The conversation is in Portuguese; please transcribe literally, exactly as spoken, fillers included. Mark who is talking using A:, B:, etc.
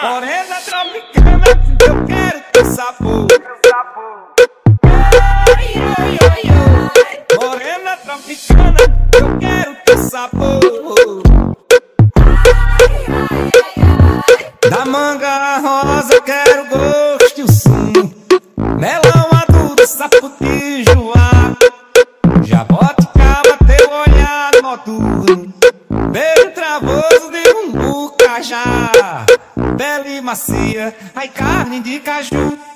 A: Morena tropicana, eu quero teu sabor. Morena tropicana, eu quero teu sabor. Da manga rosa eu quero gosto e o sim. Melão adulto, saputijoá. Jaboticaba, teu olhar noturno. Beijo travoso de um bucajá. Pele macia, ai carne de caju.